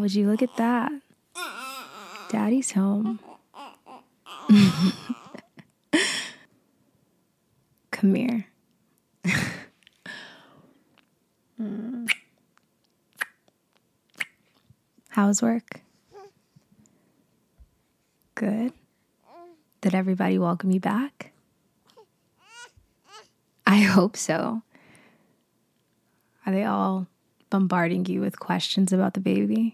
would you look at that? Daddy's home. Come here. How's work? Good. Did everybody welcome you back? I hope so. Are they all bombarding you with questions about the baby?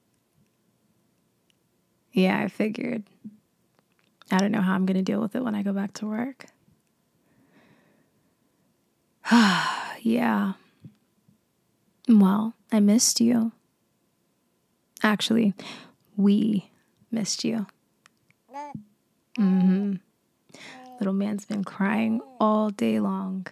Yeah, I figured. I don't know how I'm going to deal with it when I go back to work. Yeah. Well, I missed you. Actually, we missed you. Little man's been crying all day long.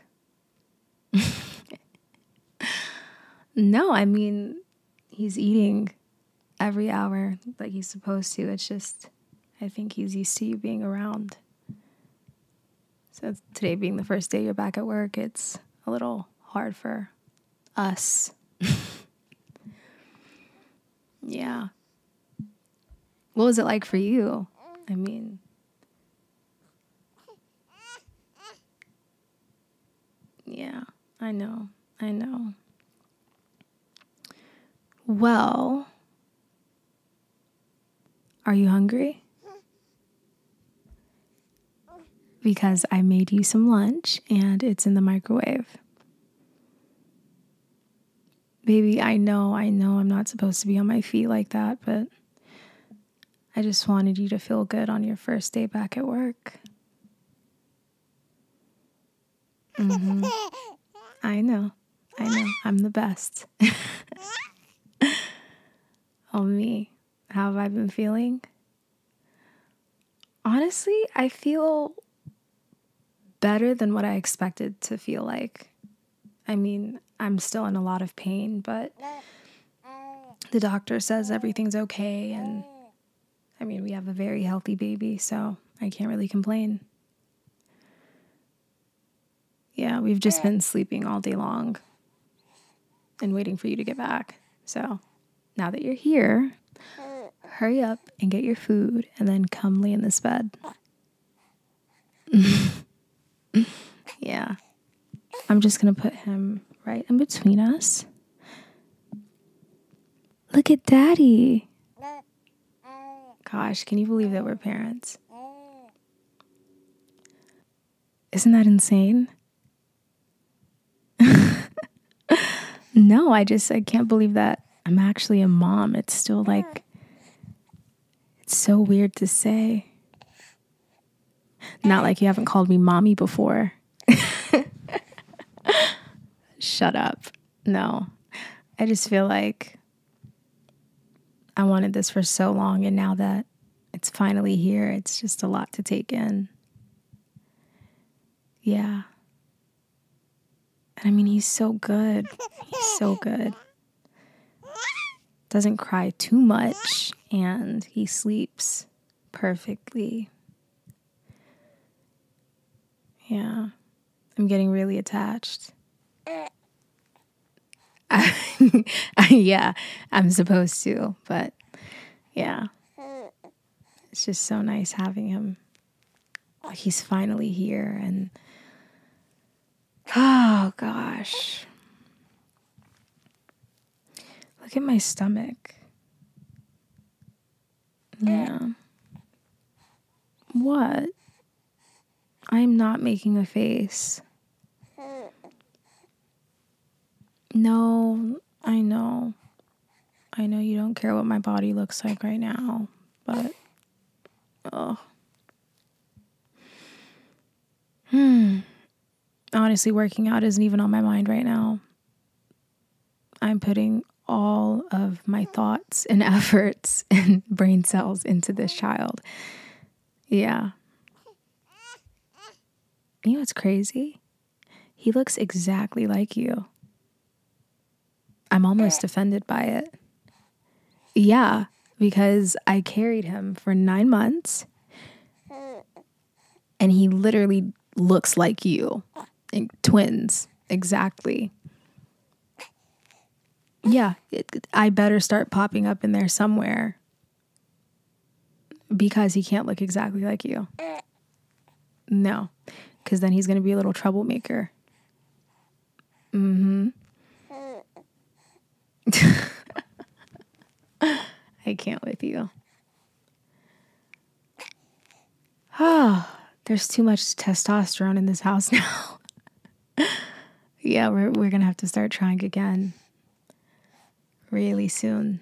No, I mean, he's eating every hour like he's supposed to. It's just, I think he's used to you being around. So today being the first day you're back at work, it's a little hard for us. Yeah. What was it like for you? I mean, yeah, I know. Well, are you hungry? Because I made you some lunch and it's in the microwave. Baby, I know I'm not supposed to be on my feet like that, but I just wanted you to feel good on your first day back at work. I know. I'm the best. Oh, me. How have I been feeling? Honestly, I feel better than what I expected to feel like. I mean, I'm still in a lot of pain, but the doctor says everything's okay. And I mean, we have a very healthy baby, so I can't really complain. Yeah, we've just been sleeping all day long and waiting for you to get back. So now that you're here, hurry up and get your food and then come lay in this bed. Yeah. I'm just going to put him right in between us. Look at Daddy. Gosh, can you believe that we're parents? Isn't that insane? No, I can't believe that I'm actually a mom. It's still like, it's so weird to say. Not like you haven't called me mommy before. Shut up. No, I just feel like I wanted this for so long, and now that it's finally here, it's just a lot to take in. Yeah. And I mean, he's so good. He's so good. Doesn't cry too much, and he sleeps perfectly. Yeah. I'm getting really attached. Yeah, I'm supposed to, but yeah. It's just so nice having him. He's finally here, and oh gosh. Look at my stomach. Yeah. What? I'm not making a face. No, I know. I know you don't care what my body looks like right now, but honestly, working out isn't even on my mind right now. I'm putting all of my thoughts and efforts and brain cells into this child. Yeah. You know what's crazy? He looks exactly like you. I'm almost offended by it. Yeah, because I carried him for 9 months and he literally looks like you. Twins, exactly. Yeah, I better start popping up in there somewhere because he can't look exactly like you. No, because then he's going to be a little troublemaker. Mm-hmm. I can't with you. Oh, there's too much testosterone in this house now. Yeah, we're going to have to start trying again really soon.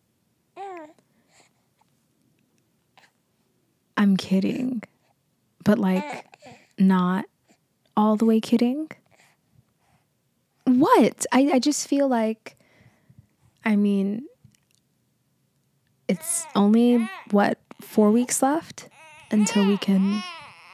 I'm kidding, but like not all the way kidding. What? I just feel like, I mean, it's only, 4 weeks left until we can,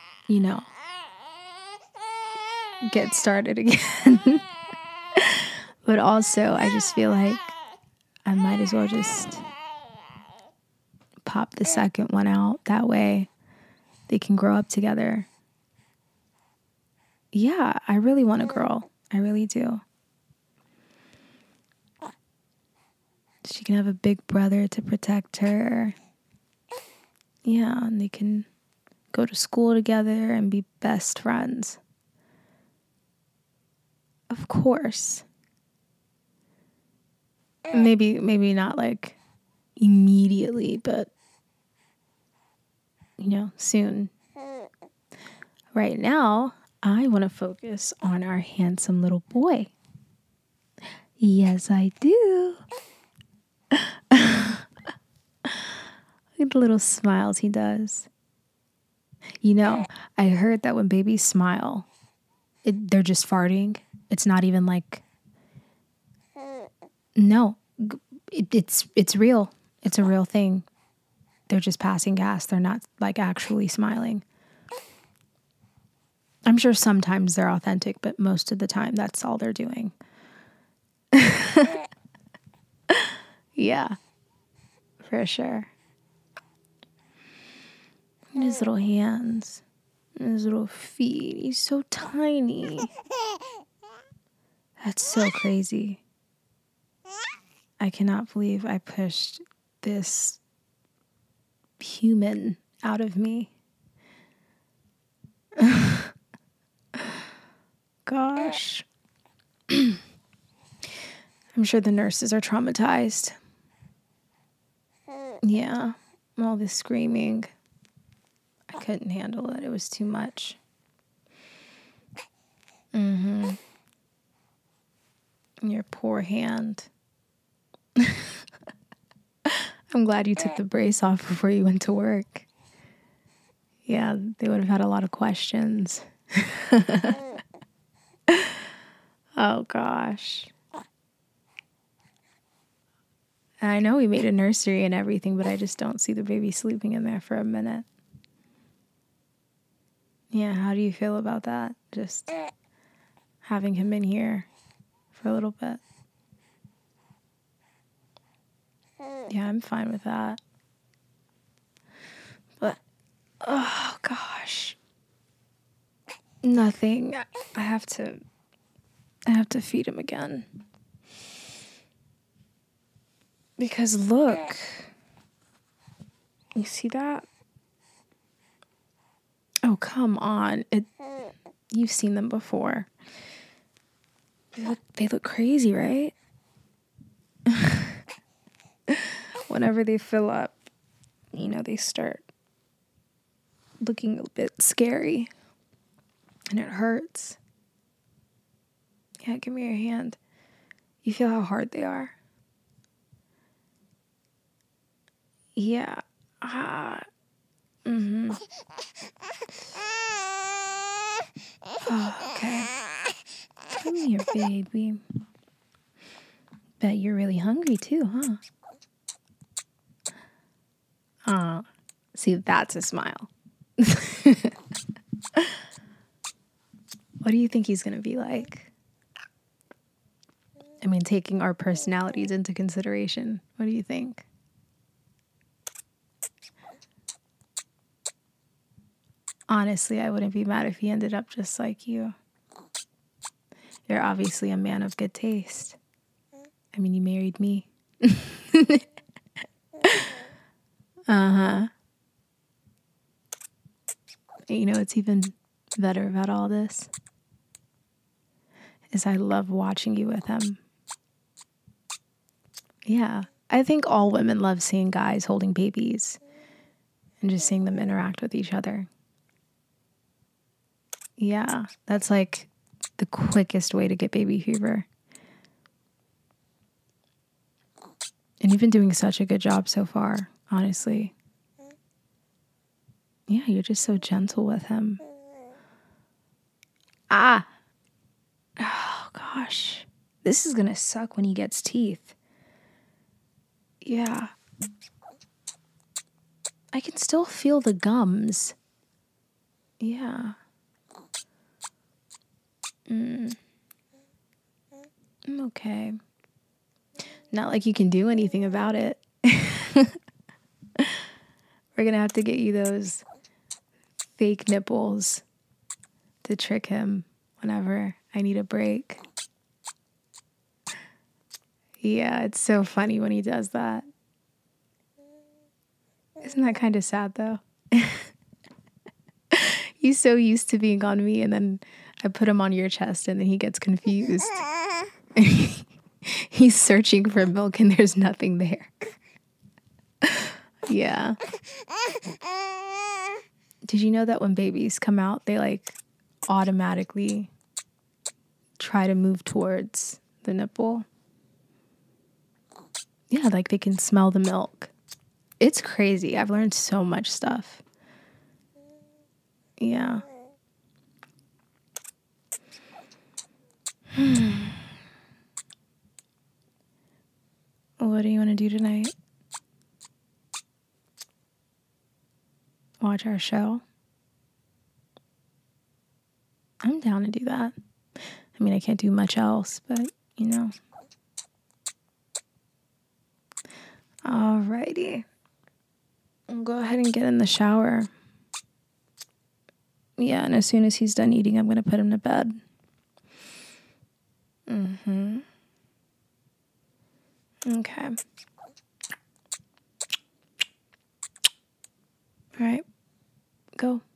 get started again. But also, I just feel like I might as well just pop the second one out. That way they can grow up together. Yeah, I really want a girl. I really do. She can have a big brother to protect her. Yeah, and they can go to school together and be best friends. Of course. Maybe not like immediately, but soon. Right now, I want to focus on our handsome little boy. Yes, I do. Look at the little smiles he does. I heard that when babies smile, they're just farting. It's not even like, no, it's real. It's a real thing. They're just passing gas. They're not like actually smiling. I'm sure sometimes they're authentic, but most of the time that's all they're doing. Yeah, for sure. And his little hands, and his little feet. He's so tiny. That's so crazy. I cannot believe I pushed this human out of me. Gosh. I'm sure the nurses are traumatized. Yeah, all this screaming. I couldn't handle it. It was too much. Mm-hmm. Your poor hand. I'm glad you took the brace off before you went to work. Yeah, they would have had a lot of questions. Oh, gosh. I know we made a nursery and everything, but I just don't see the baby sleeping in there for a minute. Yeah, how do you feel about that? Just having him in here for a little bit. Yeah, I'm fine with that. But, oh, gosh. Nothing. I have to feed him again. Because look, you see that? Oh, come on. You've seen them before. They look crazy, right? Whenever they fill up, they start looking a bit scary. And it hurts. Yeah, give me your hand. You feel how hard they are? Yeah. Mm-hmm. Oh, okay. Come here, baby. Bet you're really hungry too, huh? See, that's a smile. What do you think he's gonna be like? I mean, taking our personalities into consideration, what do you think? Honestly, I wouldn't be mad if he ended up just like you. You're obviously a man of good taste. I mean, you married me. Uh-huh. You know, it's even better about all this is I love watching you with him. Yeah. I think all women love seeing guys holding babies and just seeing them interact with each other. Yeah. That's like the quickest way to get baby fever. And you've been doing such a good job so far, honestly. Yeah, you're just so gentle with him. Ah. Oh, gosh. This is going to suck when he gets teeth. Yeah. I can still feel the gums. Yeah. I'm okay. Not like you can do anything about it. We're going to have to get you those fake nipples to trick him whenever I need a break. Yeah, it's so funny when he does that. Isn't that kind of sad, though? He's so used to being on me, and then I put him on your chest, and then he gets confused. He's searching for milk, and there's nothing there. Yeah. Did you know that when babies come out, they like automatically try to move towards the nipple? Yeah, like they can smell the milk. It's crazy. I've learned so much stuff. Yeah. What do you want to do tonight? Watch our show? I'm down to do that. I mean, I can't do much else, but, you know. Alrighty. I'll go ahead and get in the shower. Yeah, and as soon as he's done eating, I'm going to put him to bed. Okay. All right. Go.